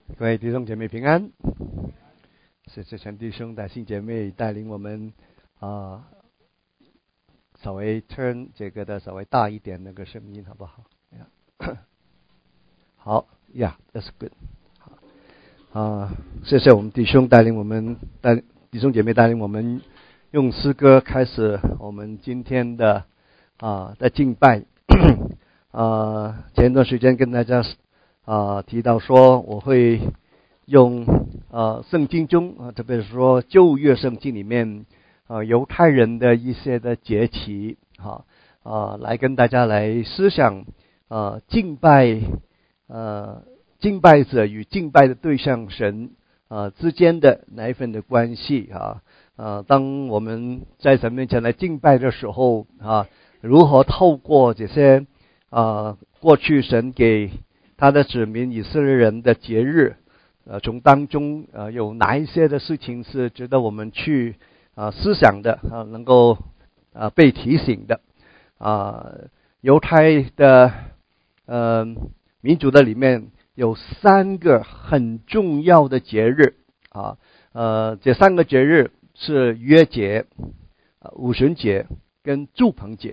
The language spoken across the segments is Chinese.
各位弟兄姐妹平安，谢谢陈弟兄带新姐妹带领我们稍微 turn 这个的稍微大一点那个声音好不好？好 ，Yeah，that's good。谢谢我们弟兄带领我们弟兄姐妹带领我们用诗歌开始我们今天的的敬拜。前一段时间跟大家提到说我会用圣经中特别是说旧约圣经里面犹太人的一些的节期来跟大家来思想敬拜者与敬拜的对象神之间的那一份的关系当我们在神面前来敬拜的时候如何透过这些过去神给他的子民以色列人的节日从当中有哪一些的事情是值得我们去思想的能够被提醒的犹太的民族的里面有3个很重要的节日这3个节日是逾越节、五旬节跟住棚节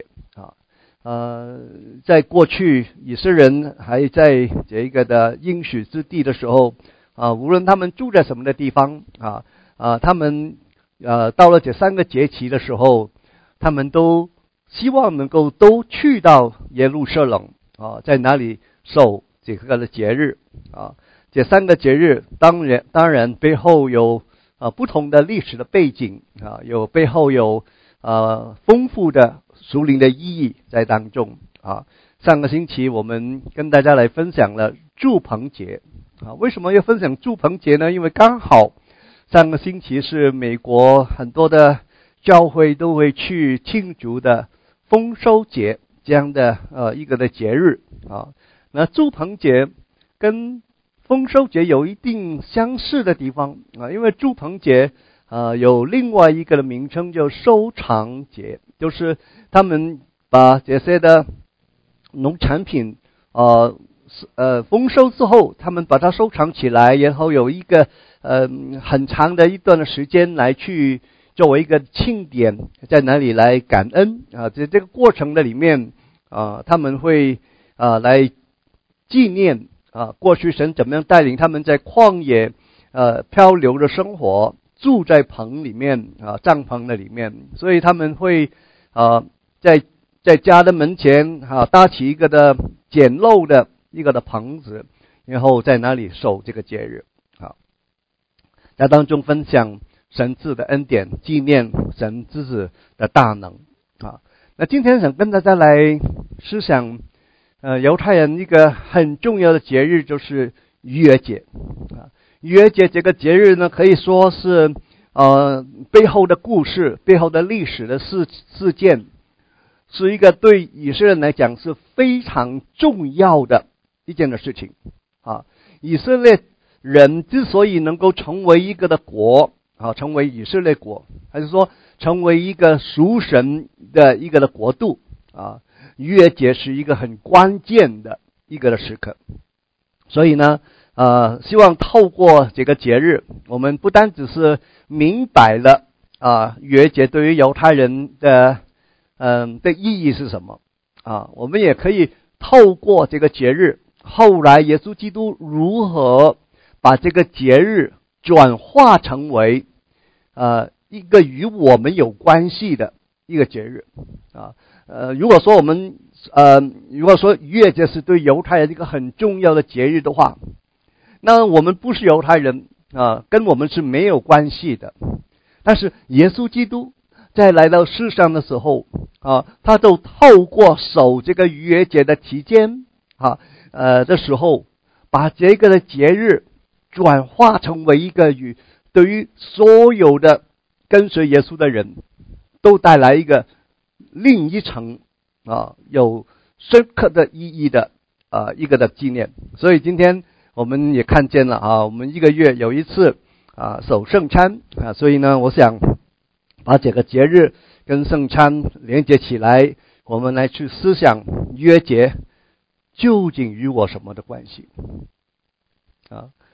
在过去以色列人还在这个的应许之地的时候无论他们住在什么的地方他们到了这3个节期的时候，他们都希望能够都去到耶路撒冷在哪里守这个的节日这3个节日当然背后有不同的历史的背景有背后有丰富的属灵的意义在当中上个星期我们跟大家来分享了住棚节为什么要分享住棚节呢？因为刚好上个星期是美国很多的教会都会去庆祝的丰收节这样的一个的节日那住棚节跟丰收节有一定相似的地方因为住棚节有另外一个的名称叫收藏节，就是他们把这些的农产品丰收之后他们把它收藏起来，然后有一个很长的一段的时间来去作为一个庆典在哪里来感恩这个过程的里面他们会来纪念过去神怎么样带领他们在旷野漂流的生活，住在棚里面帐篷的里面，所以他们会在家的门前搭起一个的简陋的一个的棚子，然后在那里守这个节日在当中分享神子的恩典，纪念神之子的大能那今天想跟大家来思想犹太人一个很重要的节日就是逾越节逾越节这个节日呢可以说是背后的故事，背后的历史的事件，是一个对以色列人来讲是非常重要的一件的事情以色列人之所以能够成为一个的国成为以色列国，还是说成为一个属神的一个的国度逾越节是一个很关键的一个的时刻。所以呢希望透过这个节日，我们不单只是明白了逾越节对于犹太人的意义是什么我们也可以透过这个节日，后来耶稣基督如何把这个节日转化成为一个与我们有关系的一个节日如果说逾越节是对犹太人一个很重要的节日的话，那我们不是犹太人跟我们是没有关系的。但是耶稣基督在来到世上的时候他就透过守这个逾越节的期间的时候，把这个的节日转化成为一个对于所有的跟随耶稣的人都带来一个另一层有深刻的意义的一个的纪念。所以今天我们也看见了我们1个月有一次守圣餐所以呢我想把这个节日跟圣餐连接起来，我们来去思想逾越节究竟与我什么的关系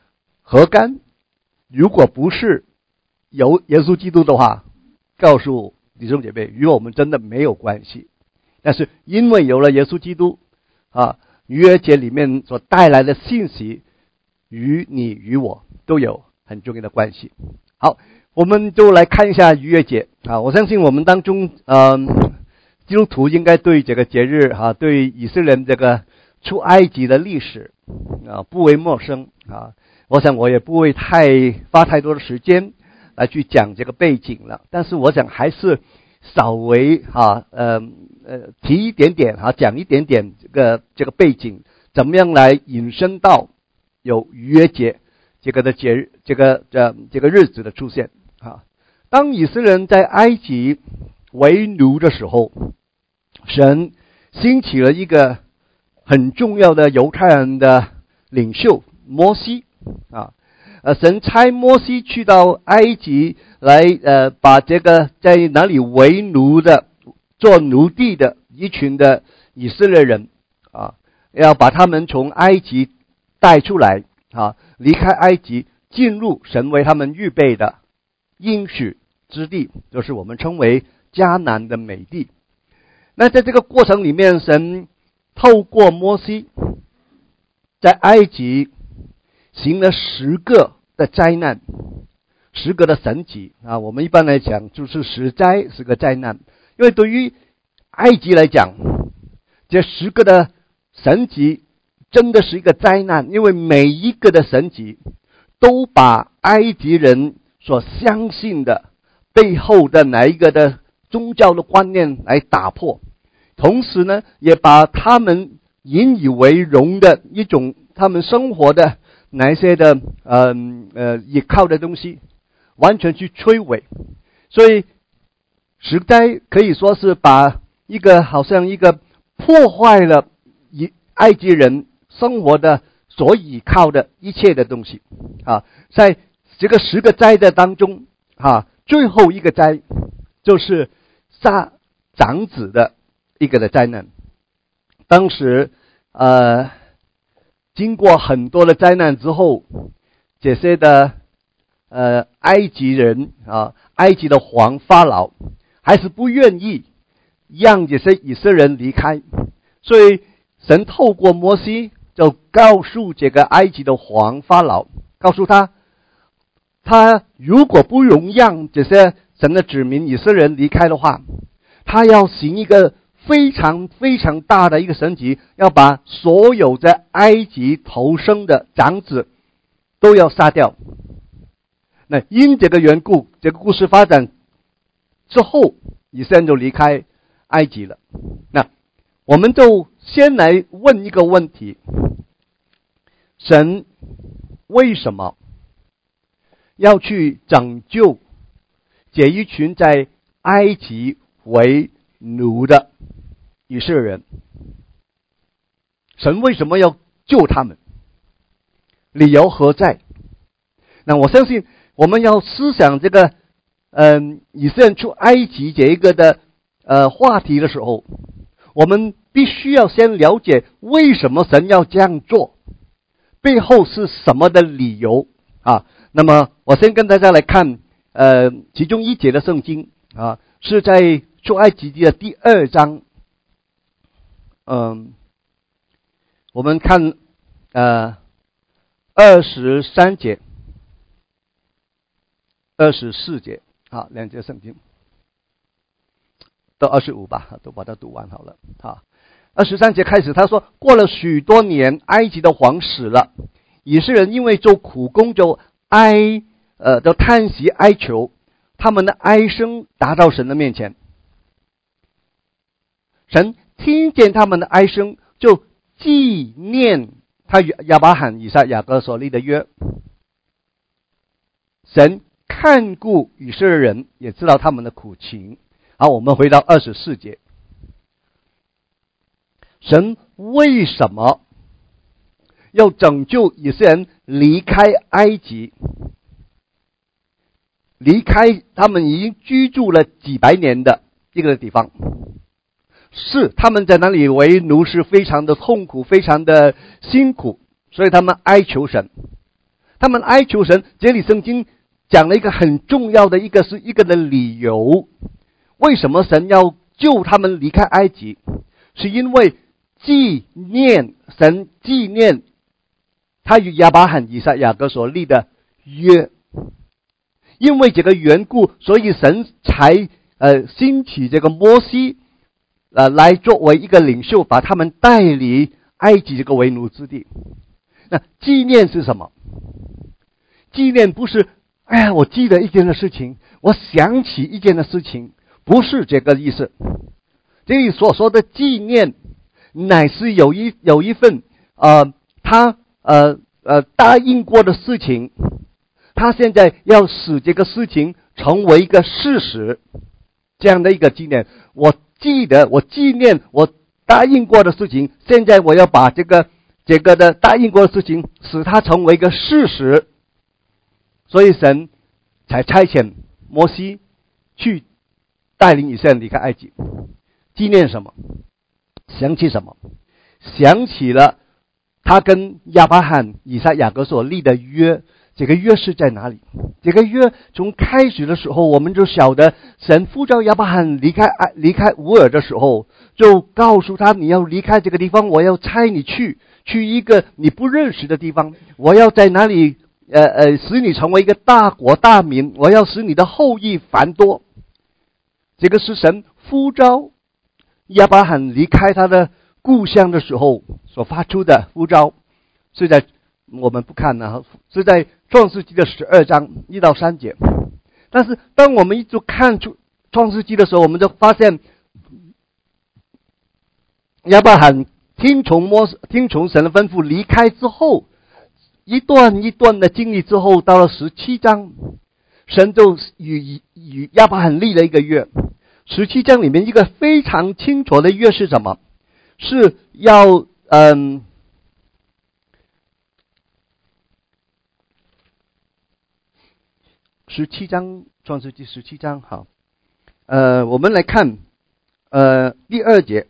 何干？如果不是有耶稣基督的话，告诉弟兄姐妹，与我们真的没有关系。但是因为有了耶稣基督啊，逾越节里面所带来的信息，与你与我都有很重要的关系。好，我们就来看一下逾越节啊。我相信我们当中基督徒应该对这个节日啊，对以色列人这个出埃及的历史啊不为陌生啊。我想我也不会花太多的时间来去讲这个背景了，但是我想还是稍微提一点点讲一点点这个背景，怎么样来引申到有逾越节这个的节日，这个日子的出现啊。当以色列人在埃及为奴的时候，神兴起了一个很重要的犹太人的领袖摩西啊。神差摩西去到埃及来把这个在那里为奴的做奴隶的一群的以色列人啊，要把他们从埃及带出来啊，离开埃及，进入神为他们预备的应许之地，就是我们称为迦南的美地。那在这个过程里面，神透过摩西在埃及行了10个的灾难，10个的神迹啊。我们一般来讲就是10灾10个灾难，因为对于埃及来讲，这10个的神迹真的是一个灾难，因为每一个的神迹都把埃及人所相信的背后的哪一个的宗教的观念来打破，同时呢，也把他们引以为荣的一种他们生活的哪一些的依靠的东西完全去摧毁。所以10灾可以说是把好像一个破坏了埃及人生活的所依靠的一切的东西啊。在这个10个灾的当中啊，最后一个灾就是杀长子的一个的灾难。当时经过很多的灾难之后，这些的埃及人啊，埃及的皇法老还是不愿意让这些以色列人离开，所以神透过摩西就告诉这个埃及的皇法老，告诉他如果不容让这些神的子民以色列人离开的话，他要行一个非常非常大的一个神迹，要把所有在埃及投生的长子都要杀掉。那因这个缘故，这个故事发展之后，以色列人就离开埃及了。那我们就先来问一个问题：神为什么要去拯救这一群在埃及为奴的以色列人？神为什么要救他们？理由何在？那我相信我们要思想这个以色列人出埃及这一个的话题的时候，我们必须要先了解为什么神要这样做，背后是什么的理由啊。那么我先跟大家来看其中一节的圣经啊，是在出埃及记的第2章。我们看23节24节啊，2节圣经到25吧，都把它读完好了啊。23节开始，他说：过了许多年，埃及的王死了，以色列人因为做苦工就叹息哀求，他们的哀声达到神的面前。神听见他们的哀声，就纪念他与亚伯拉罕、以撒、雅各所立的约。神看顾以色列人，也知道他们的苦情。好，我们回到24节。神为什么要拯救以色列人离开埃及，离开他们已经居住了几百年的一个地方？是他们在那里为奴是非常的痛苦，非常的辛苦，所以他们哀求神。 他们哀求神，这里圣经讲了一个很重要的一个的理由，为什么神要救他们离开埃及，是因为神纪念他与亚伯拉罕、以撒、雅各所立的约。因为这个缘故，所以神才兴起这个摩西来作为一个领袖，把他们带离埃及这个为奴之地。那纪念是什么？纪念不是我记得一件的事情，我想起一件的事情，不是这个意思。这里所说的纪念，乃是有一份他答应过的事情，他现在要使这个事情成为一个事实，这样的一个纪念。我纪念我答应过的事情，现在我要把这个的答应过的事情使它成为一个事实，所以神才差遣摩西去带领以色列人离开埃及。纪念什么？想起什么？想起了他跟亚伯拉罕、以撒、雅各所立的约。这个约是在哪里？这个约从开始的时候，我们就晓得，神呼召亚伯拉罕离开乌尔的时候，就告诉他，你要离开这个地方，我要差你去一个你不认识的地方，我要在哪里使你成为一个大国大民，我要使你的后裔繁多。这个是神呼召亚伯拉罕离开他的故乡的时候所发出的呼召，是在我们不看呢，是在创世纪的12章1到3节。但是当我们一直看出创世纪的时候，我们就发现亚伯拉罕听从神的吩咐离开之后，一段一段的经历之后，到了17章，神就与亚伯拉罕立了一个约。17章里面一个非常清楚的约是什么？是要17章，创世纪17章，好，我们来看第2节。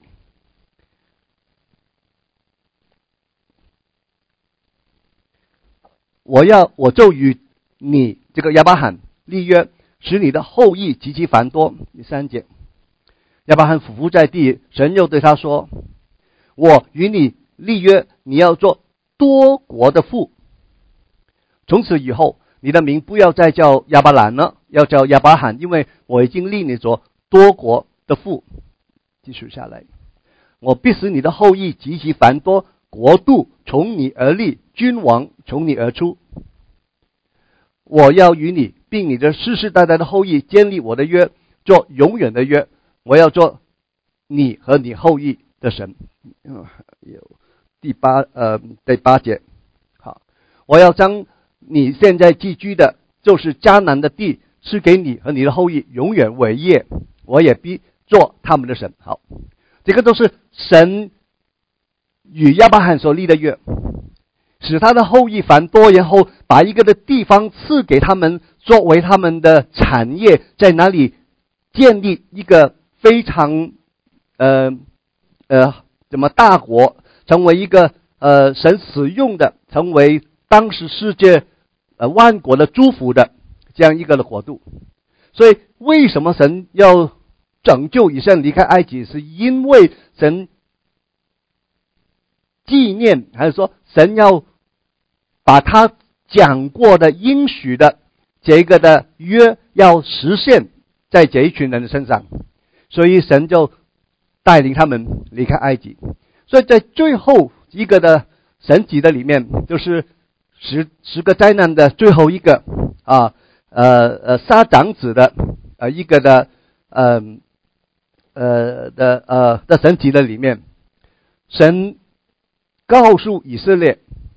我就与你这个亚伯拉罕立约，使你的后裔极其繁多。第3节，亚伯拉罕俯伏在地，神又对他说：我与你立约，你要做多国的父。从此以后，你的名不要再叫亚伯兰了，要叫亚伯拉罕，因为我已经立你做多国的父。继续下来，我必使你的后裔极其繁多，国度从你而立，君王从你而出。我要与你并你的世世代代的后裔建立我的约，做永远的约。我要做你和你后裔的神。第八节，好，我要将你现在寄居的，就是迦南的地，是给你和你的后裔永远为业，我也必做他们的神。好，这个都是神与亚伯拉罕所立的约，使他的后裔繁多，然后把一个的地方赐给他们，作为他们的产业，在哪里建立一个非常大国，成为一个神使用的，成为当时世界万国的祝福的这样一个的国度。所以为什么神要拯救以色列离开埃及，是因为神纪念，还是说神要把他讲过的应许的这个的约要实现在这一群人的身上，所以神就带领他们离开埃及。所以在最后一个的神迹的里面，就是十个灾难的最后一个杀长子的一个的神迹的里面，神告诉以色列，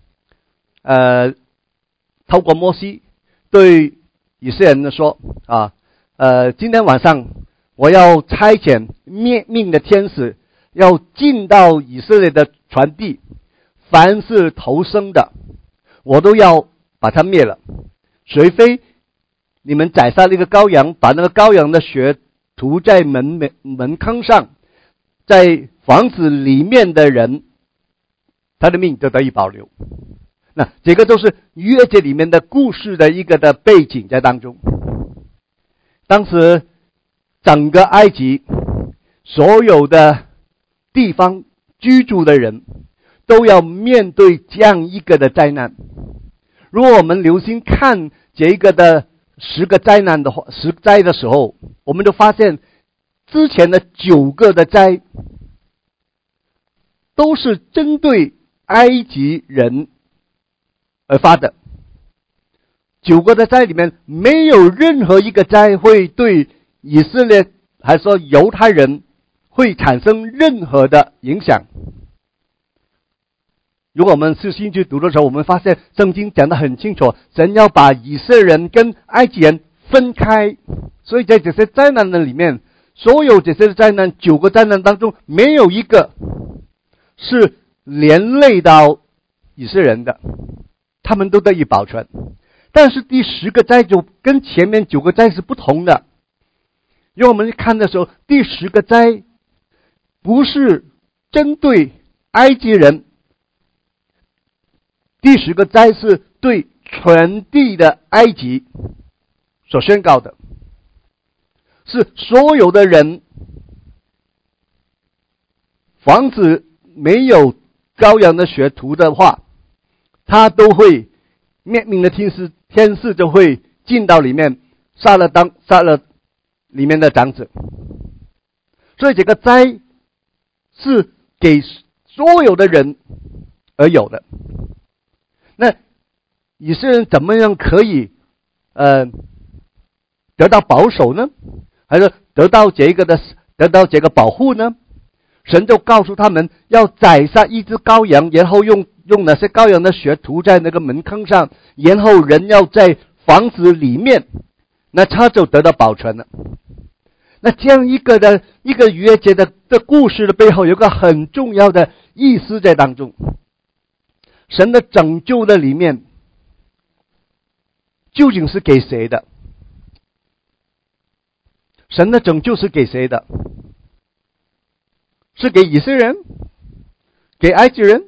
透过摩西对以色列人说今天晚上我要差遣灭命的天使，要进到以色列的全地，凡是投生的，我都要把它灭了，除非你们宰杀了一个羔羊，把那个羔羊的血涂在门框上，在房子里面的人，他的命就得以保留。 那这个都是约节里面的故事的一个的背景在当中。当时整个埃及所有的地方居住的人都要面对这样一个的灾难。如果我们留心看这个的10个灾难的话，10灾的时候，我们就发现之前的9个的灾都是针对埃及人而发的。9个的灾里面没有任何一个灾会对以色列还是说犹太人会产生任何的影响。如果我们是兴趣读的时候，我们发现圣经讲得很清楚，神要把以色列人跟埃及人分开。所以在这些灾难的里面，所有这些灾难9个灾难当中，没有一个是连累到以色列人的，他们都得以保存。但是第10个灾就跟前面9个灾是不同的。因为我们看的时候，第10个灾不是针对埃及人，第10个灾是对全地的埃及所宣告的，是所有的人，房子没有羔羊的血涂的话，他都会灭命的天使就会进到里面杀了里面的长子。所以这个灾是给所有的人而有的。那以色列人怎么样可以得到保守呢？还是得到这个保护呢？神就告诉他们要宰杀一只羔羊，然后用那些羔羊的血涂在那个门坑上，然后人要在房子里面，那他就得到保存了。那这样一个约节的故事的背后有个很重要的意思在当中。神的拯救的里面究竟是给谁的？神的拯救是给谁的？是给以色列人？给埃及人？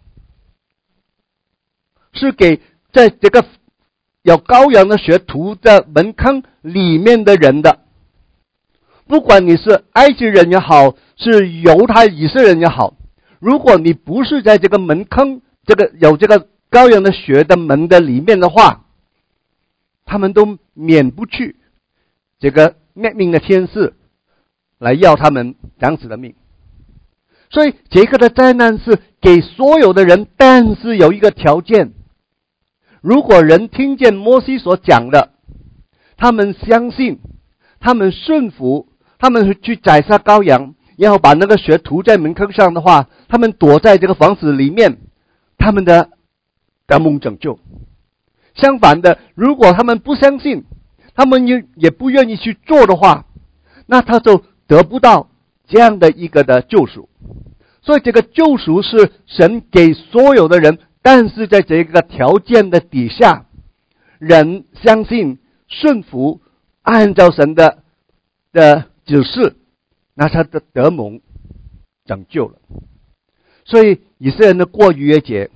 是给在这个有羔羊的血涂在门坑里面的人的。不管你是埃及人也好，是犹太以色列人也好，如果你不是在这个门坑有这个羔羊的血的门的里面的话，他们都免不去这个灭命的天使来要他们长子的命。所以这个的灾难是给所有的人，但是有一个条件，如果人听见摩西所讲的，他们相信，他们顺服，他们去宰杀羔羊，然后把那个血涂在门坑上的话，他们躲在这个房子里面，他们的得蒙拯救。相反的，如果他们不相信，他们也不愿意去做的话，那他就得不到这样的一个的救赎。所以这个救赎是神给所有的人，但是在这个条件的底下，人相信顺服，按照神的指示，那他的得蒙拯救了。所以以色列人的过逾越节，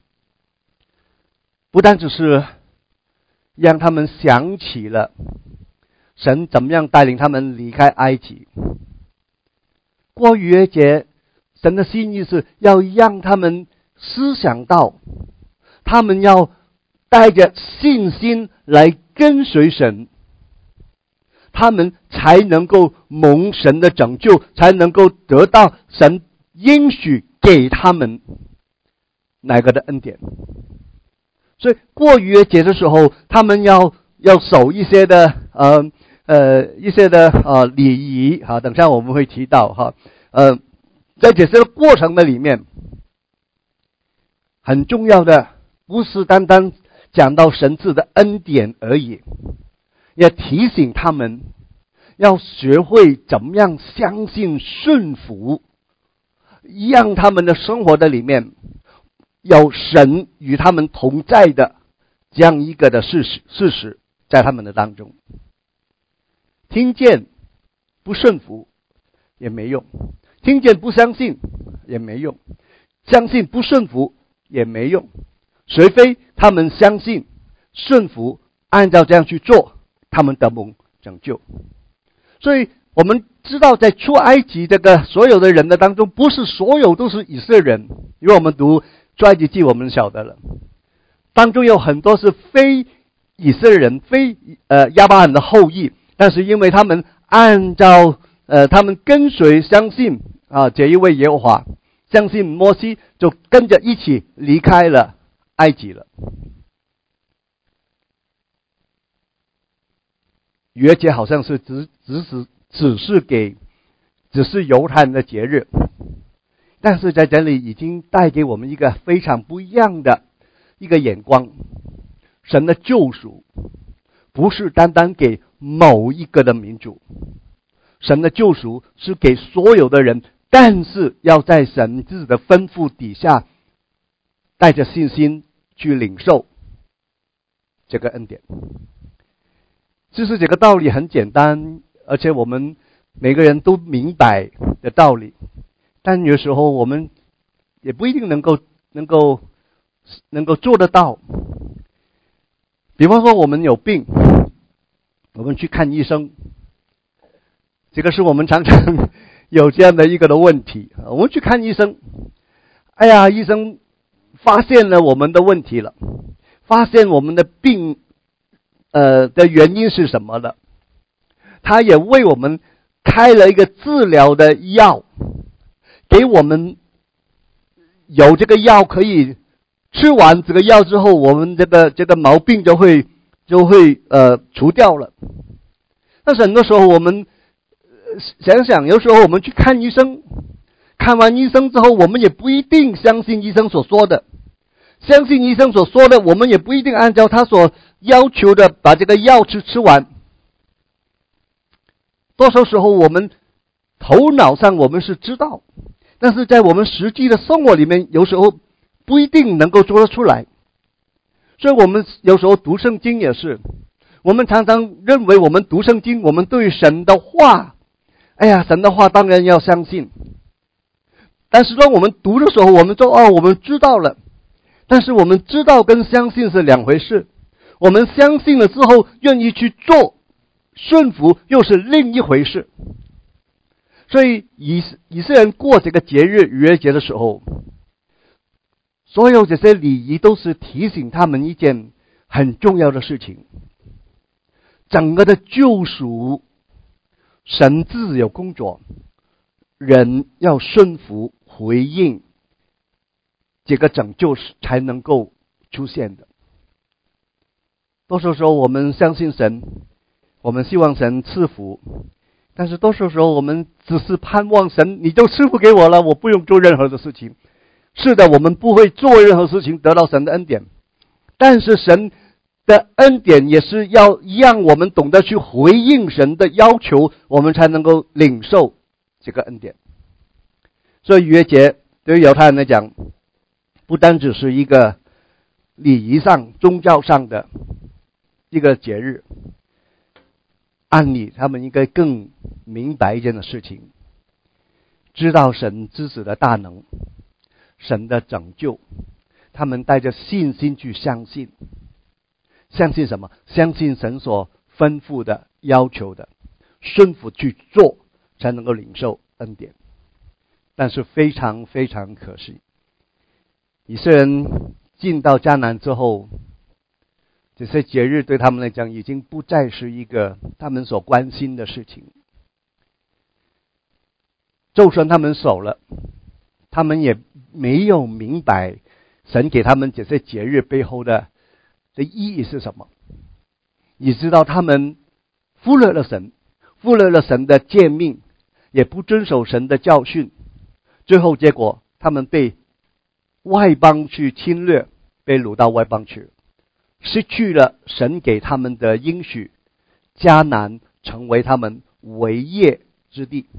不单只是让他们想起了神怎么样带领他们离开埃及，过逾越节神的心意是要让他们思想到，他们要带着信心来跟随神，他们才能够蒙神的拯救，才能够得到神应许给他们那个的恩典。所以过逾越节的时候，他们要守一些的礼仪哈，等下我们会提到哈。在这些过程的里面，很重要的不是单单讲到神赐的恩典而已，也提醒他们要学会怎么样相信顺服，让他们的生活的里面有神与他们同在的这样一个的事实在他们的当中。听见不顺服也没用，听见不相信也没用，相信不顺服也没用。 除非他们相信、顺服，按照这样去做，他们得蒙拯救。所以我们知道，在出埃及这个所有的人的当中，不是所有都是以色列人，因为我们读出埃及记，我们晓得了，当中有很多是非以色列人，非亚伯拉罕的后裔，但是因为他们按照他们跟随相信这一位耶和华，相信摩西，就跟着一起离开了埃及了。逾越节好像是只是犹太人的节日，但是在这里已经带给我们一个非常不一样的一个眼光。神的救赎不是单单给某一个的民族，神的救赎是给所有的人，但是要在神自己的吩咐底下，带着信心去领受这个恩典。其实这个道理很简单，而且我们每个人都明白的道理，但有时候我们也不一定能够做得到。比方说我们有病，我们去看医生，这个是我们常常有这样的一个的问题。我们去看医生，医生发现了我们的问题了，发现我们的病的原因是什么了，他也为我们开了一个治疗的药，给我们有这个药可以吃完这个药之后，我们这个毛病就会除掉了。但是很多时候我们想想，有时候我们去看医生，看完医生之后，我们也不一定相信医生所说的，相信医生所说的，我们也不一定按照他所要求的把这个药吃完。多数时候我们头脑上我们是知道，但是在我们实际的生活里面，有时候不一定能够做得出来。所以我们有时候读圣经也是，我们常常认为我们读圣经，我们对神的话，神的话当然要相信。但是当我们读的时候，我们说我们知道了，但是我们知道跟相信是两回事。我们相信了之后，愿意去做，顺服又是另一回事。所以以色列人过这个节日逾越节的时候，所有这些礼仪都是提醒他们一件很重要的事情。整个的救赎，神自有工作，人要顺服回应，这个拯救才能够出现的。多数时候我们相信神，我们希望神赐福，但是多数时候我们只是盼望神你就赐福给我了，我不用做任何的事情。是的，我们不会做任何事情得到神的恩典，但是神的恩典也是要让我们懂得去回应神的要求，我们才能够领受这个恩典。所以逾越节对于犹太人来讲，不单只是一个礼仪上宗教上的一个节日，按理他们应该更明白一件的事情，知道神之子的大能，神的拯救，他们带着信心去相信。相信什么？相信神所吩咐的要求的，顺服去做，才能够领受恩典。但是非常非常可惜，以色列人进到迦南之后，这些节日对他们来讲已经不再是一个他们所关心的事情。就算他们守了，他们也没有明白神给他们这些节日背后的意义是什么。你知道他们忽略了神，忽略了神的诫命，也不遵守神的教训，最后结果他们被外邦去侵略，被掳到外邦去，失去了神给他们的应许，迦南成为他们为业之地。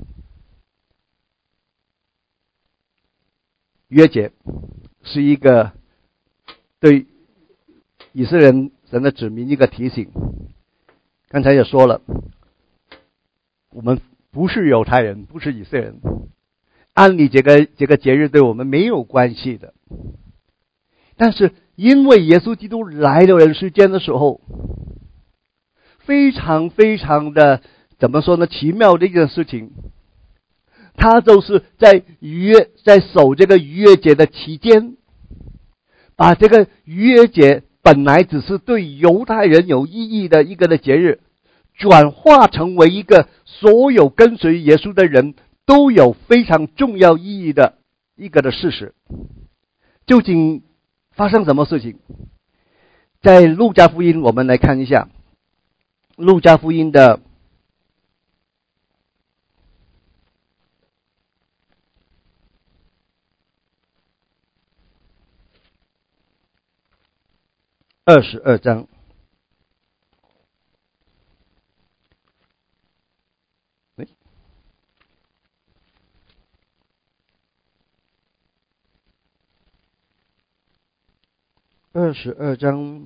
约节是一个对以色列人神的子民一个提醒。刚才也说了，我们不是犹太人，不是以色列人，按理这个节日对我们没有关系的。但是因为耶稣基督来到人世间的时候，非常非常的怎么说呢？奇妙的一件事情，他就是在守这个逾越节的期间，把这个逾越节本来只是对犹太人有意义的一个的节日，转化成为一个所有跟随耶稣的人都有非常重要意义的一个的事实。究竟发生什么事情？在路加福音我们来看一下，路加福音的22章。22章，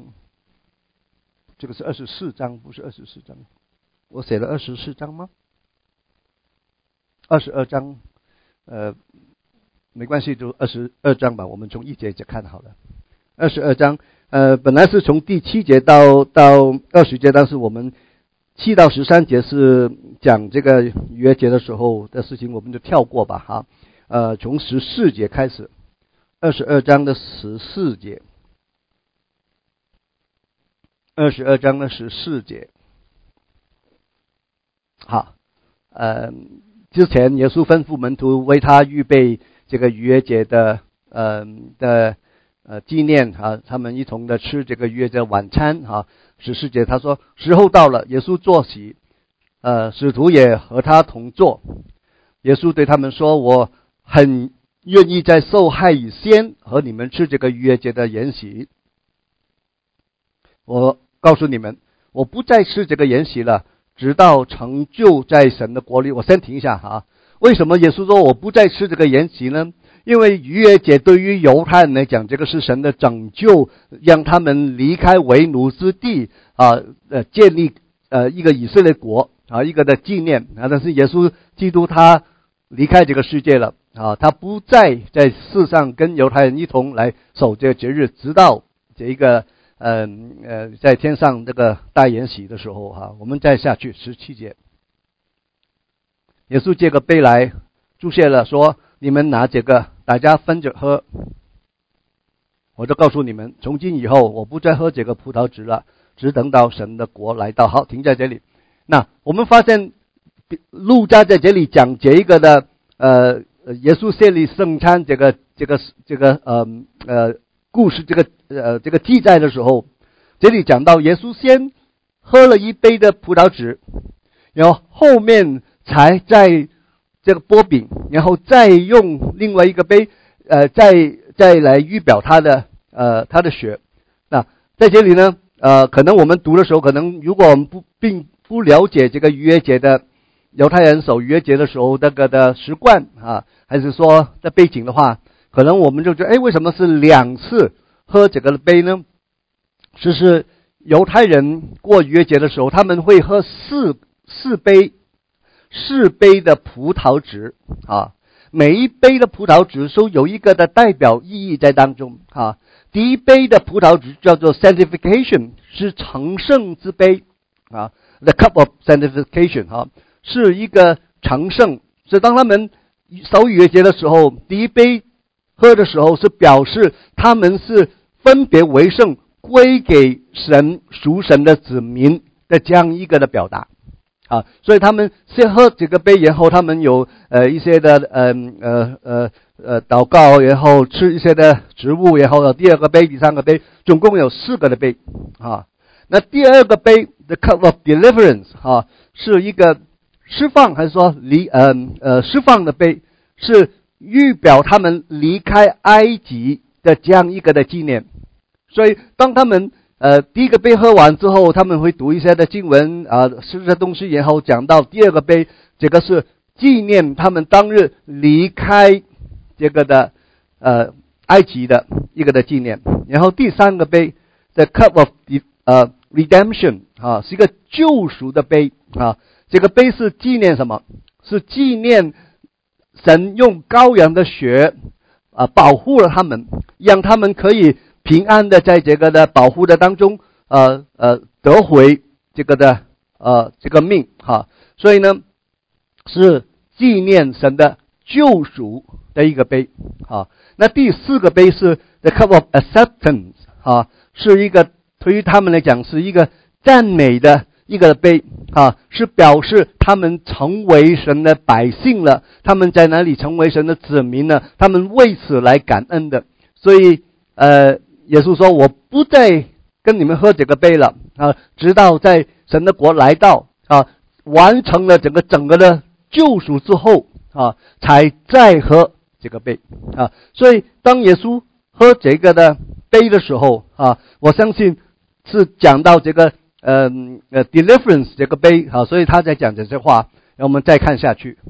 这个是24章，不是24章。我写了24章吗？22章，没关系，就22章吧。我们从1节就看好了。22章，本来是从第7节到20节，但是我们7到13节是讲这个逾越节的时候的事情，我们就跳过吧，哈。从14节开始，22章的14节。22章的14节。好，之前耶稣吩咐门徒为他预备这个逾越节的纪念啊，他们一同的吃这个逾越节晚餐啊。14节他说，时候到了，耶稣坐席，使徒也和他同坐。耶稣对他们说，我很愿意在受害以先和你们吃这个逾越节的筵席。我告诉你们，我不再吃这个筵席了，直到成就在神的国里。我先停一下哈。为什么耶稣说我不再吃这个筵席呢？因为逾越节对于犹太人来讲，这个是神的拯救，让他们离开为奴之地啊，建立一个以色列国啊，一个的纪念啊。但是耶稣基督他离开这个世界了啊，他不再在世上跟犹太人一同来守这个节日，直到这一个在天上这个大筵席的时候哈。我们再下去17节，耶稣借个杯来祝谢了，说你们拿这个大家分着喝。我就告诉你们，从今以后我不再喝这个葡萄汁了，只等到神的国来到。好，停在这里。那我们发现路加在这里讲这一个的耶稣设立圣餐这个故事，这个记载的时候，这里讲到耶稣先喝了一杯的葡萄汁，然后后面才在这个剥饼，然后再用另外一个杯再来预表他的血。那在这里呢可能我们读的时候，可能如果我们并不了解这个逾越节的犹太人守逾越节的时候那个的习惯啊，还是说在背景的话，可能我们就觉得为什么是2次喝这个杯呢？是犹太人过逾越节的时候，他们会喝四杯的葡萄汁啊，每一杯的葡萄汁都有一个的代表意义在当中啊。第一杯的葡萄汁叫做 sanctification， 是成圣之杯啊 ，the cup of sanctification 啊，是一个成圣。所以当他们守逾越节的时候，第一杯喝的时候是表示他们是分别为圣，归给神属神的子民的这样一个的表达啊。所以他们先喝这个杯，然后他们有一些的祷告，然后吃一些的食物，然后第2个杯、第3个杯，总共有4个的杯啊。那第2个杯 the cup of deliverance 啊，是一个释放，还是说释放的杯，是预表他们离开埃及的这样一个的纪念。所以当他们第1个杯喝完之后，他们会读一些的经文啊，吃这东西，然后讲到第2个杯，这个是纪念他们当日离开这个的埃及的一个的纪念。然后第3个杯 the cup of redemption 啊，是一个救赎的杯啊。这个杯是纪念什么？是纪念神用羔羊的血保护了他们，让他们可以平安的在这个的保护的当中，得回这个的这个命哈。所以呢，是纪念神的救赎的一个杯啊。那第4个杯是 the cup of acceptance 啊，是一个对于他们来讲是一个赞美的一个杯啊，是表示他们成为神的百姓了，他们在哪里成为神的子民呢？他们为此来感恩的。所以耶稣说，我不再跟你们喝这个杯了啊，直到在神的国来到啊，完成了整个的救赎之后啊，才再喝这个杯啊。所以当耶稣喝这个的杯的时候啊，我相信是讲到这个deliverance 这个杯啊，所以他在讲这些话。让我们再看下去。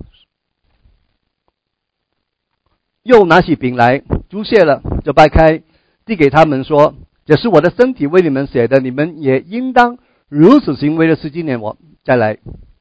又拿起饼来，祝谢了，就掰开，递给他们说：“这是我的身体，为你们写的，你们也应当如此行，为的是纪念我。”再来，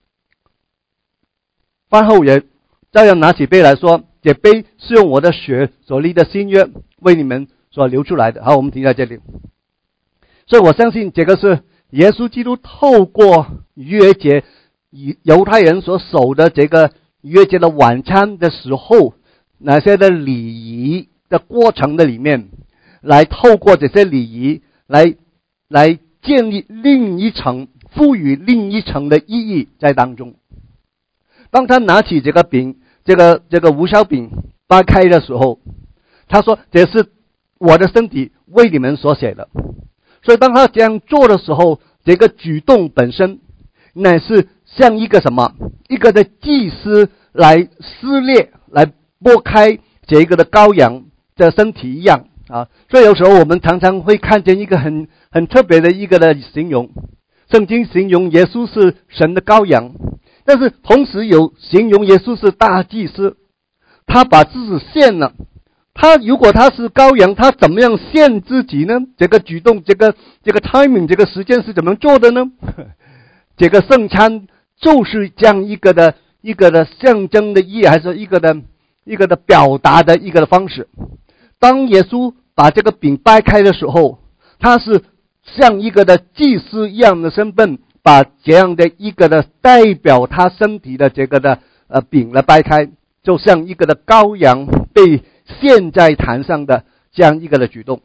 饭后也照样拿起杯来说：“这杯是用我的血所立的新约，为你们所流出来的。”好，我们停在这里。所以我相信这个是耶稣基督透过逾越节犹太人所守的这个逾越节的晚餐的时候，哪些的礼仪的过程的里面，来透过这些礼仪来建立另一层，赋予另一层的意义在当中。当他拿起这个饼，这个无酵饼掰开的时候，他说：“这是我的身体，为你们所写的。”所以当他这样做的时候，这个举动本身乃是像一个什么？一个的祭司来撕裂，来剥开这个的羔羊的身体一样啊。所以有时候我们常常会看见一个很特别的一个的形容，圣经形容耶稣是神的羔羊，但是同时有形容耶稣是大祭司，他把自己献了。如果他是羔羊，他怎么样献自己呢？这个举动，这个 timing， 这个时间是怎么做的呢？这个圣餐就是这样一个的象征的意义，还是一个的表达的一个的方式。当耶稣把这个饼掰开的时候，他是像一个的祭司一样的身份，把这样的一个的代表他身体的这个的饼来掰开，就像一个的羔羊被献在坛上的这样一个的举动。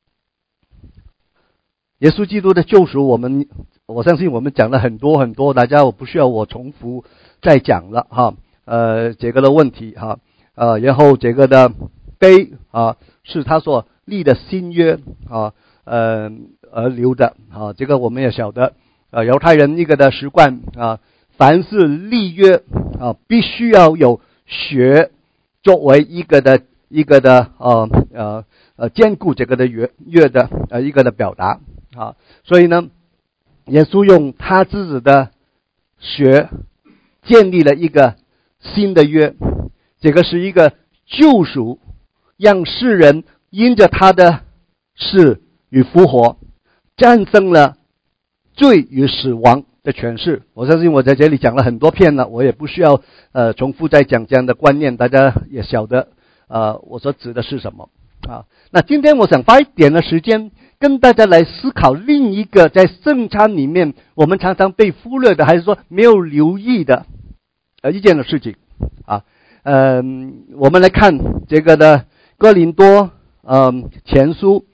耶稣基督的救赎，我相信我们讲了很多，大家我不需要我重复再讲了哈。这个的问题哈，然后这个的杯啊，是他所立的新约啊，而留的啊，这个我们也晓得。犹太人一个的习惯啊，凡是立约啊，必须要有血作为一个的坚固这个的约的一个的表达啊。所以呢，耶稣用他自己的血建立了一个新的约，这个是一个救赎，让世人因着他的死与复活战胜了罪与死亡的权势。我相信我在这里讲了很多遍了，我也不需要重复再讲这样的观念，大家也晓得我所指的是什么啊。那今天我想花一点的时间跟大家来思考另一个在圣餐里面我们常常被忽略的，还是说没有留意的一件的事情啊。我们来看这个的哥林多前书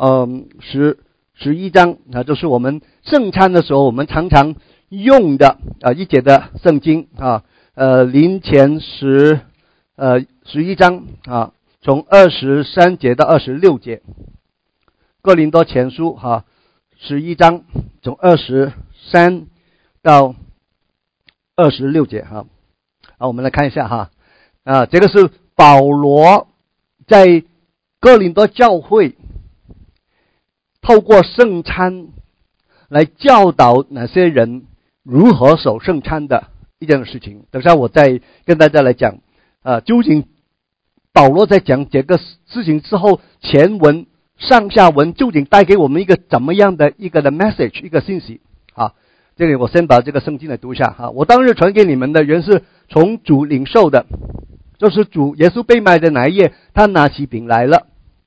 11章啊，就是我们圣餐的时候我们常常用的一节的圣经啊。林前11章啊，从23节到26节。哥林多前书哈11章从23到26节哈。好，我们来看一下哈。这个是保罗在哥林多教会透过圣餐来教导哪些人如何守圣餐的一件事情。等下我再跟大家来讲究竟保罗在讲这个事情之后，前文上下文究竟带给我们一个怎么样的一个的 message， 一个信息啊。这里我先把这个圣经来读一下哈。我当日传给你们的原是从主领受的，就是主耶稣被卖的那一夜，他拿起饼来了，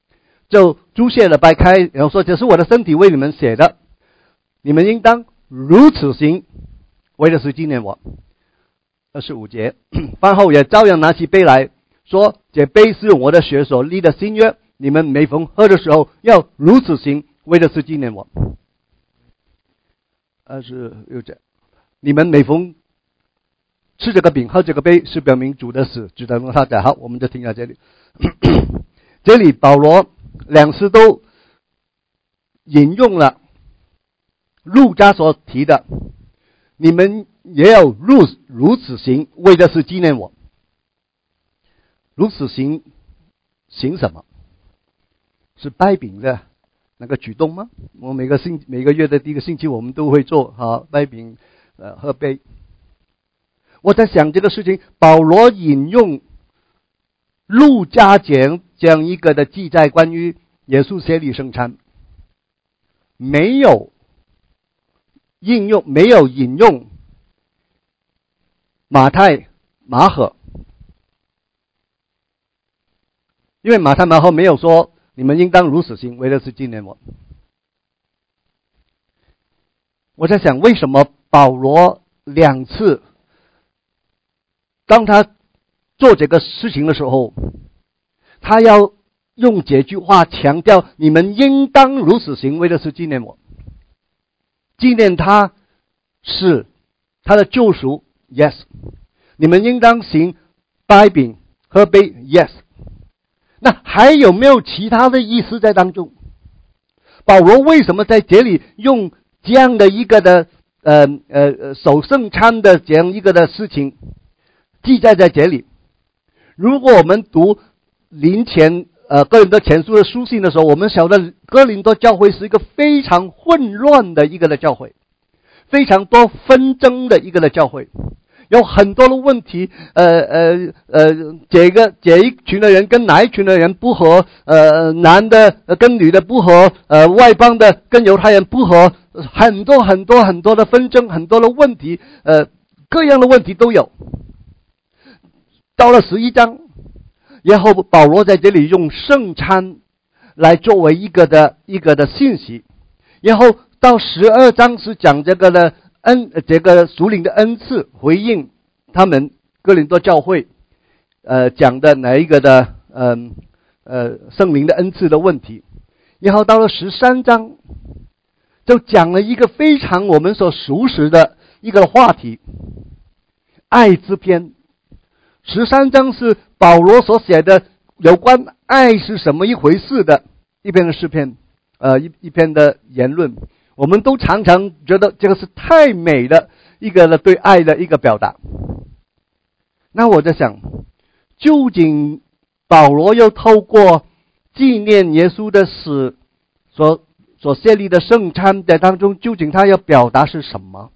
就猪血了掰开，然后说这是我的身体为你们写的，你们应当如此行，为的是纪念我。25节，饭后也照样拿起杯来说，这杯是我的血所立的新约，你们每逢喝的时候要如此行，为的是纪念我。26节，你们每逢吃这个饼喝这个杯，是表明主的死，只等他的。好，我们就听到这里。这里保罗两次都引用了路加所提的，你们也要如此行，为的是纪念我。如此行，行什么？是掰饼的那个举动吗？我每个月的第一个星期我们都会做掰饼喝杯。我在想这个事情，保罗引用路加这样一个的记载，关于耶稣协理圣餐，没有引用马太、马可，因为马太、马可没有说你们应当如此行，为的是纪念我。我在想，为什么保罗两次当他做这个事情的时候，他要用这句话强调你们应当如此行，为的是纪念我，纪念他是他的救赎 yes， 你们应当行掰饼喝杯 yes。 那还有没有其他的意思在当中？保罗为什么在这里用这样的一个的守圣餐的这样一个的事情记载在这里？如果我们读哥林多前书的书信的时候，我们晓得哥林多教会是一个非常混乱的一个的教会，非常多纷争的一个的教会，有很多的问题，这一群的人跟哪一群的人不合，男的跟女的不合，外邦的跟犹太人不合，很多的纷争，很多的问题，各样的问题都有。到了11章，然后保罗在这里用圣餐来作为一个的信息，然后到12章是讲这个的这个属灵的恩赐，回应他们哥林多教会讲的哪一个的圣灵的恩赐的问题。然后到了13章就讲了一个非常我们所熟识的一个话题，爱之篇。13章是保罗所写的有关爱是什么一回事的一篇的诗篇，一篇的言论。我们都常常觉得这个是太美的一个对爱的一个表达。那我在想，究竟保罗又透过纪念耶稣的死所设立的圣餐在当中，究竟他要表达是什么？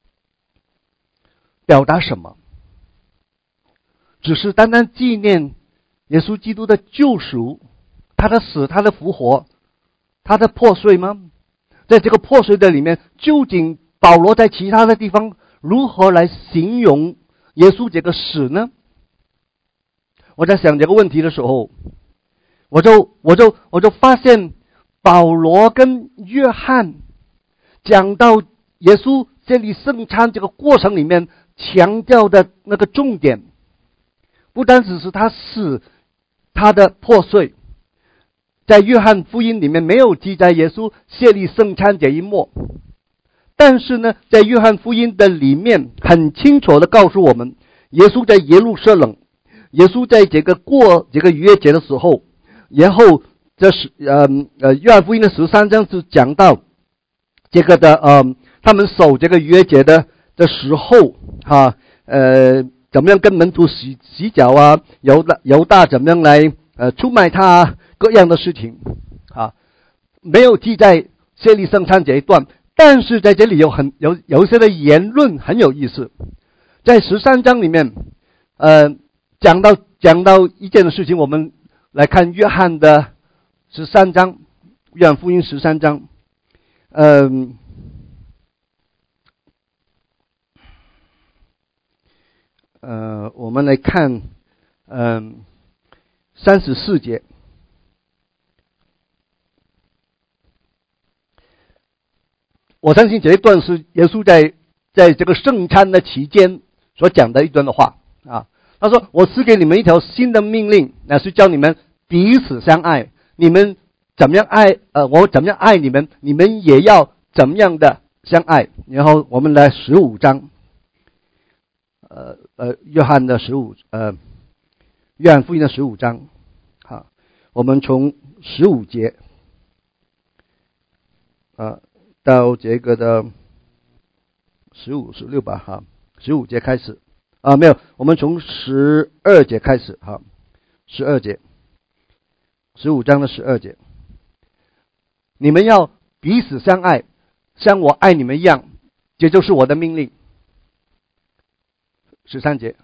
表达什么？只是单单纪念耶稣基督的救赎，他的死，他的复活，他的破碎吗？在这个破碎的里面，究竟保罗在其他的地方如何来形容耶稣这个死呢？我在想这个问题的时候，我就发现保罗跟约翰讲到耶稣建立圣餐这个过程里面强调的那个重点，不单只是他死，他的破碎，在约翰福音里面没有记载耶稣设立圣餐这一幕，但是呢，在约翰福音的里面很清楚的告诉我们，耶稣在耶路撒冷，耶稣在过这个逾越节的时候，然后这是约翰福音的13章是讲到这个的他们守这个逾越节的时候怎么样跟门徒洗脚啊，犹大怎么样来出卖他啊，各样的事情没有记在设立圣餐这一段。但是在这里有一些的言论很有意思，在13章里面讲到一件的事情，我们来看约翰的13章，约翰福音13章我们来看34节。 我相信这一段是耶稣在这个圣餐的期间所讲的一段的话啊。他说：“我赐给你们一条新的命令，那是叫你们彼此相爱。你们怎么样爱？我怎么样爱你们，你们也要怎么样的相爱。”然后我们来15章，约翰福音的15章，好，我们从15节到这个的15、16吧，哈，15节开始。没有，我们从12节开始，哈，12节，15章的12节，你们要彼此相爱，像我爱你们一样，这就是我的命令。13节，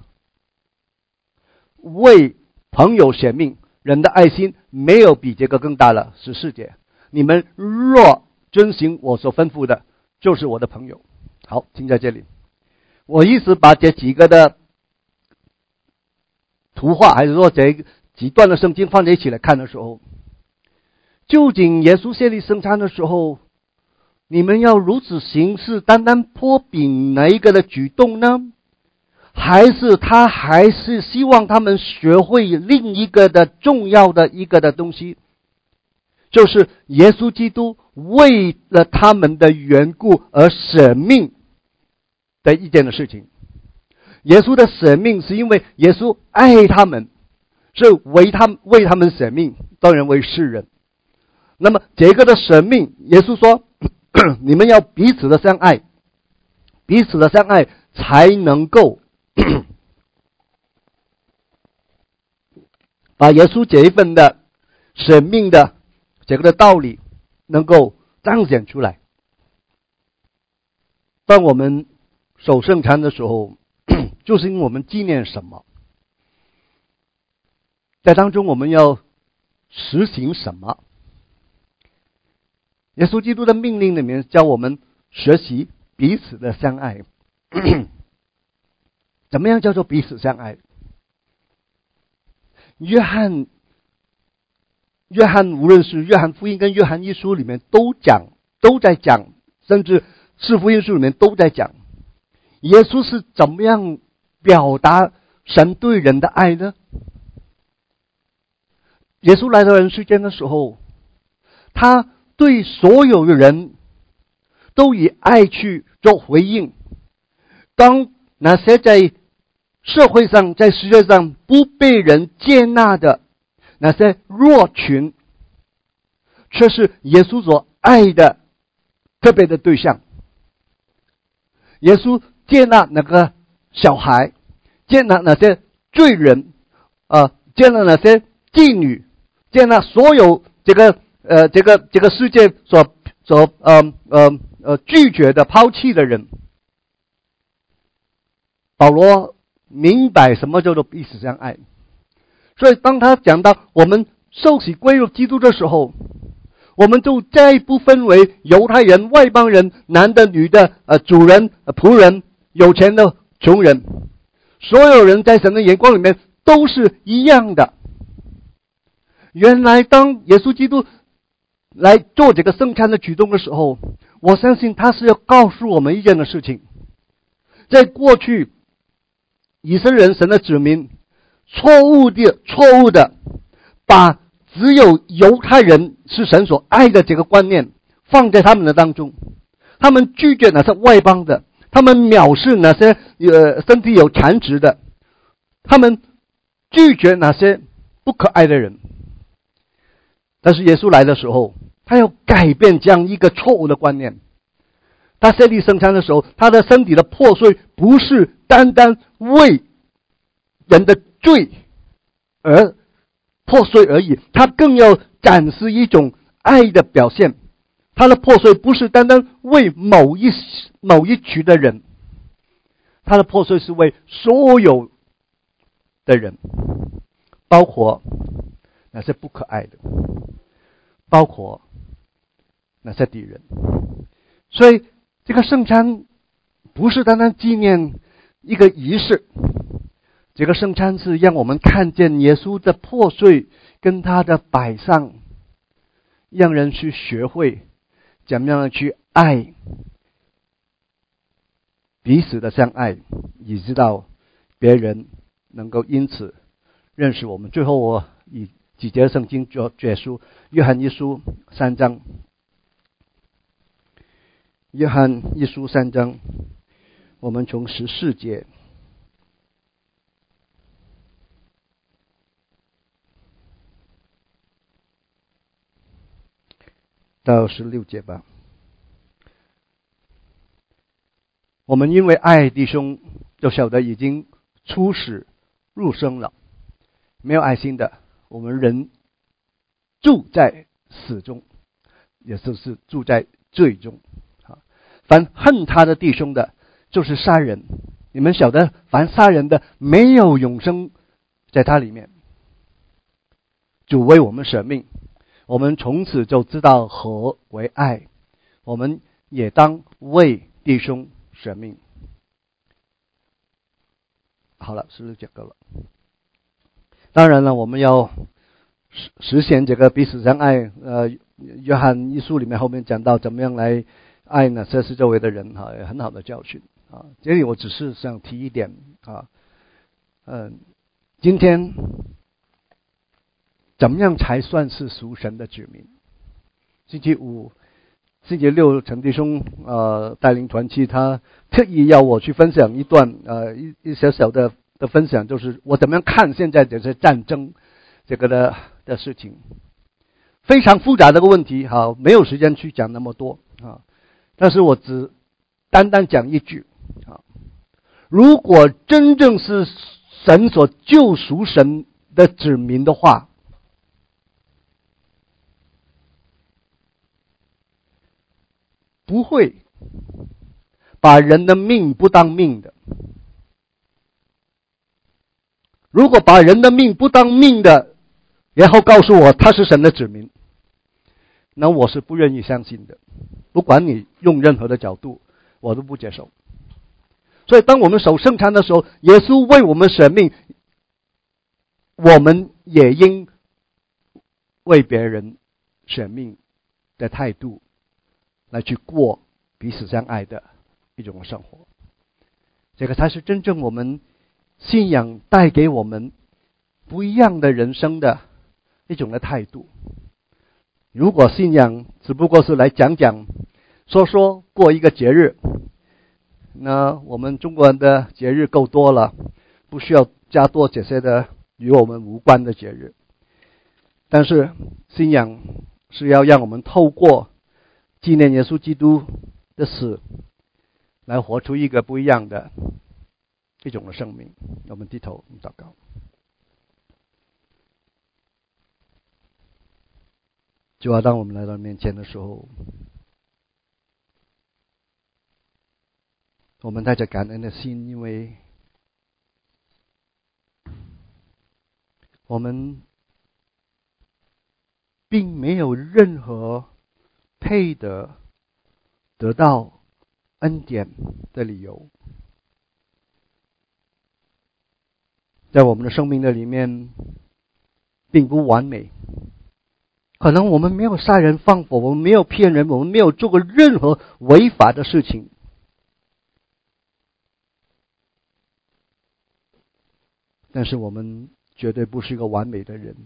为朋友舍命，人的爱心没有比这个更大了。14节，你们若遵行我所吩咐的，就是我的朋友。好，停在这里。我意思把这几个的图画，还是说这几段的圣经放在一起来看的时候，究竟耶稣设立圣餐的时候，你们要如此行事，单单泼饼哪一个的举动呢？还是他还是希望他们学会另一个的重要的一个的东西，就是耶稣基督为了他们的缘故而舍命的一件的事情。耶稣的舍命是因为耶稣爱他们，是为他们舍命，当然为世人。那么这个的舍命，耶稣说你们要彼此的相爱，彼此的相爱才能够把耶稣这一份的舍命的这个的道理能够彰显出来。当我们守圣餐的时候，就是因为我们纪念什么，在当中我们要实行什么。耶稣基督的命令里面教我们学习彼此的相爱。怎么样叫做彼此相爱？约翰无论是约翰福音跟约翰一书里面都在讲，甚至四福音书里面都在讲，耶稣是怎么样表达神对人的爱呢？耶稣来到人世间的时候，他对所有的人都以爱去做回应。当那些在社会上在世界上不被人接纳的那些弱群，却是耶稣所爱的特别的对象。耶稣接纳那个小孩，接纳那些罪人，接纳那些妓女，接纳所有这个世界所拒绝的抛弃的人。保罗明白什么叫做彼此相爱，所以当他讲到我们受洗归入基督的时候，我们就再不分为犹太人、外邦人、男的、女的、主人、仆人、有钱的、穷人，所有人在神的眼光里面都是一样的。原来当耶稣基督来做这个圣餐的举动的时候，我相信他是要告诉我们一件的事情。在过去以色列人神的子民错误的把只有犹太人是神所爱的这个观念放在他们的当中，他们拒绝那些外邦的，他们藐视那些身体有残疾的，他们拒绝那些不可爱的人。但是耶稣来的时候，他要改变这样一个错误的观念。他设立圣餐的时候，他的身体的破碎不是单单为人的罪而破碎而已，他更要展示一种爱的表现。他的破碎不是单单为某一群的人，他的破碎是为所有的人，包括那些不可爱的，包括那些敌人。所以这个圣餐不是单单纪念一个仪式，这个圣餐是让我们看见耶稣的破碎跟他的摆上，让人去学会怎么样去爱，彼此的相爱，以知道别人能够因此认识我们。最后我以几节圣经做结束，约翰一书3章，约翰一书3章，我们从14节到16节吧。我们因为爱弟兄，就晓得已经出死入生了。没有爱心的，我们人住在死中，也就是住在罪中。凡恨他的弟兄的，就是杀人。你们晓得，凡杀人的，没有永生在他里面。主为我们舍命，我们从此就知道何为爱。我们也当为弟兄舍命。好了，16节够了。当然了，我们要实现这个彼此相爱。约翰一书里面后面讲到怎么样来爱呢？这是周围的人哈，也很好的教训啊。这里我只是想提一点啊，今天怎么样才算是属神的子民？星期五、星期六，陈弟兄带领团契，他特意要我去分享一段一小小的分享，就是我怎么样看现在这些战争这个的事情，非常复杂的个问题，好，没有时间去讲那么多啊。但是我只单单讲一句啊，如果真正是神所救赎神的子民的话，不会把人的命不当命的。如果把人的命不当命的，然后告诉我他是神的子民，那我是不愿意相信的。不管你用任何的角度，我都不接受。所以当我们守圣餐的时候，耶稣为我们舍命，我们也应为别人舍命的态度来去过彼此相爱的一种生活。这个才是真正我们信仰带给我们不一样的人生的一种的态度。如果信仰只不过是来讲讲说说过一个节日，那我们中国人的节日够多了，不需要加多这些的与我们无关的节日。但是信仰是要让我们透过纪念耶稣基督的死，来活出一个不一样的一种的生命。我们低头祷告。主啊，当我们来到面前的时候，我们带着感恩的心，因为我们并没有任何配得到恩典的理由。在我们的生命的里面并不完美，可能我们没有杀人放火，我们没有骗人，我们没有做过任何违法的事情，但是我们绝对不是一个完美的人。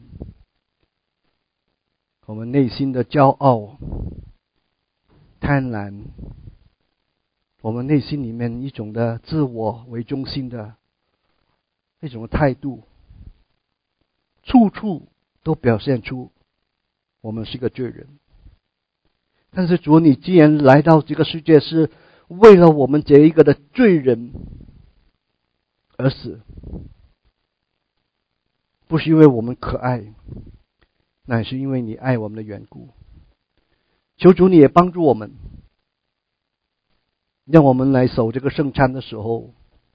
我们内心的骄傲、贪婪，我们内心里面一种的自我为中心的一种态度，处处都表现出我们是个罪人。但是主，你既然来到这个世界是为了我们这一个的罪人而死，不是因为我们可爱，乃是因为你爱我们的缘故。求主你也帮助我们，让我们来守这个圣餐的时候，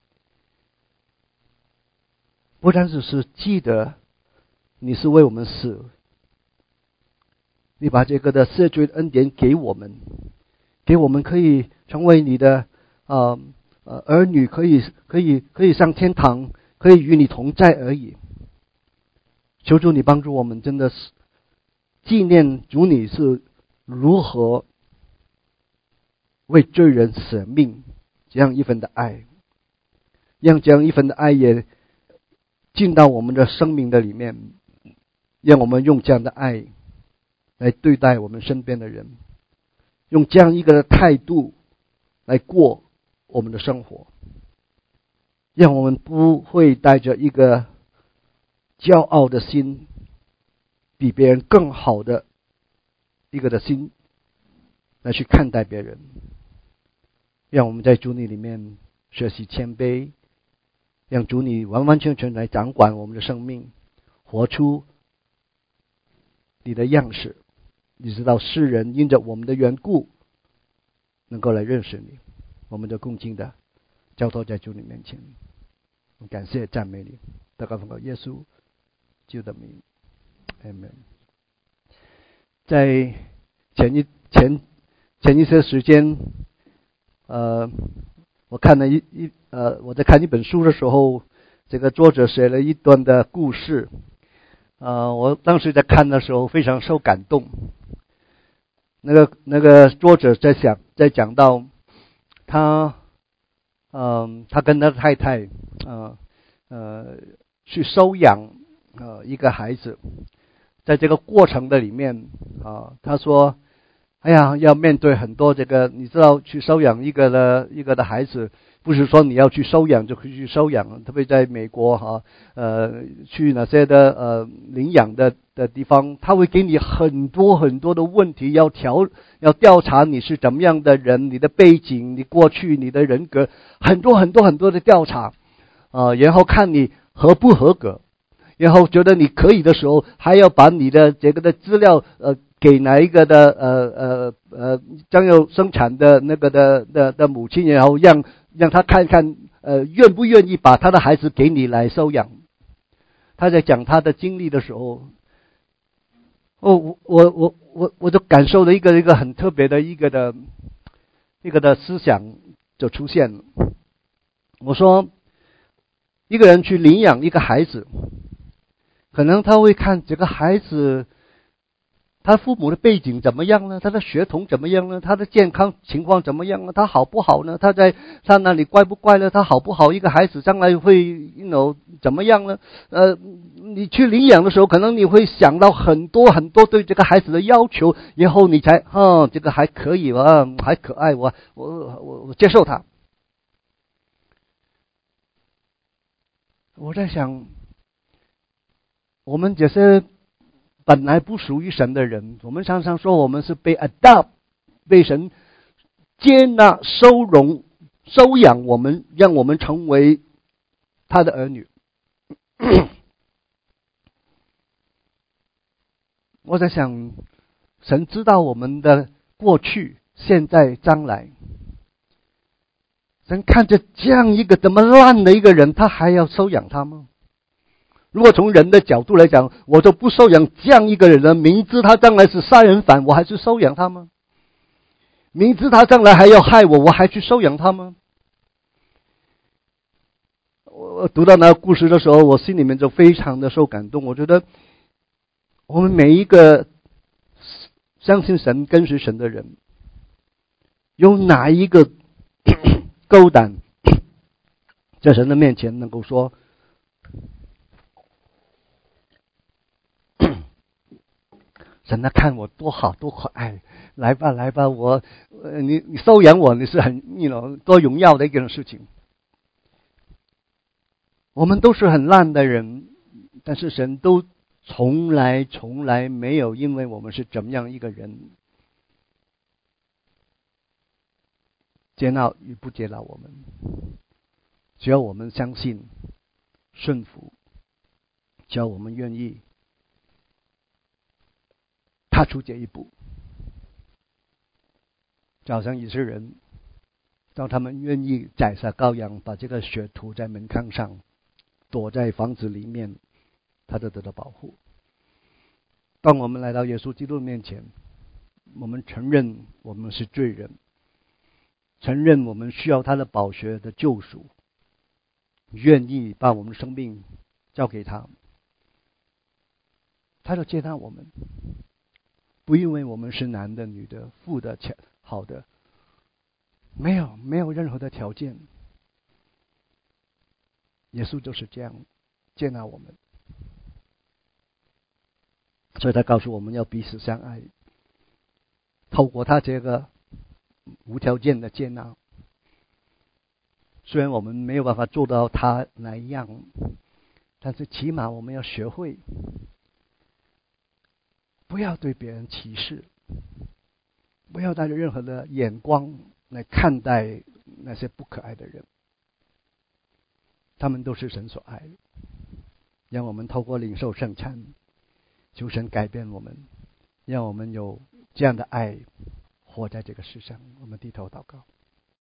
不单只是记得你是为我们死，你把这个的赦罪恩典给我们，给我们可以成为你的儿女，可以上天堂，可以与你同在而已。求主你帮助我们，真的是纪念主你是如何为罪人舍命，这样一份的爱，让这样一份的爱也进到我们的生命的里面，让我们用这样的爱来对待我们身边的人，用这样一个态度来过我们的生活，让我们不会带着一个骄傲的心，比别人更好的一个的心来去看待别人。让我们在主你里面学习谦卑，让主你完完全全来掌管我们的生命，活出你的样式，你知道世人因着我们的缘故能够来认识你。我们的恭敬的交托在主你面前，感谢赞美你，祷告奉靠耶稣基督的名 Amen。 在前一些时间我看了我在看一本书的时候，这个作者写了一段的故事，我当时在看的时候非常受感动。那个作者在讲到他跟他太太去收养一个孩子，在这个过程的里面他说哎呀，要面对很多这个，你知道去收养一个的孩子，不是说你要去收养就可以去收养，特别在美国去那些的领养的地方，他会给你很多很多的问题，要调查你是怎么样的人，你的背景，你过去，你的人格，很多很多很多的调查然后看你合不合格，然后觉得你可以的时候，还要把你的这个的资料给哪一个的将要生产的那个的母亲，然后让他看看愿不愿意把他的孩子给你来收养。他在讲他的经历的时候，我就感受了一个很特别的一个的思想就出现了。我说一个人去领养一个孩子，可能他会看这个孩子他父母的背景怎么样呢？他的血统怎么样呢？他的健康情况怎么样呢？他好不好呢？他那里乖不乖呢？他好不好？一个孩子将来会怎么样呢？你去领养的时候，可能你会想到很多很多对这个孩子的要求，然后你才这个还可以还可爱，我接受他。我在想，我们这些本来不属于神的人，我们常常说我们是被 adopt， 被神接纳、收养我们，让我们成为他的儿女。我在想，神知道我们的过去、现在、将来。神看着这样一个这么烂的一个人，他还要收养他吗？如果从人的角度来讲，我就不收养这样一个人了，明知他将来是杀人犯，我还是收养他吗？明知他将来还要害我，我还去收养他吗？我读到那个故事的时候，我心里面就非常的受感动。我觉得我们每一个相信神、跟随神的人，有哪一个够胆在神的面前能够说神啊，看我多好多可爱，来吧来吧，你收养我，你是很多荣耀的一件事情。我们都是很烂的人，但是神都从来没有因为我们是怎么样一个人接纳与不接纳我们，只要我们相信顺服，只要我们愿意踏出这一步。就好像以色列人，当他们愿意宰杀羔羊，把这个血涂在门框上，躲在房子里面，他就得到保护。当我们来到耶稣基督面前，我们承认我们是罪人，承认我们需要他的宝血的救赎，愿意把我们的生命交给他，他就接纳我们。不因为我们是男的、女的、富的、好的， 没有任何的条件。耶稣就是这样接纳我们，所以他告诉我们要彼此相爱。透过他这个无条件的接纳，虽然我们没有办法做到他那样，但是起码我们要学会不要对别人歧视，不要带着任何的眼光来看待那些不可爱的人，他们都是神所爱的。让我们透过领受圣餐，求神改变我们，让我们有这样的爱活在这个世上。我们低头祷告。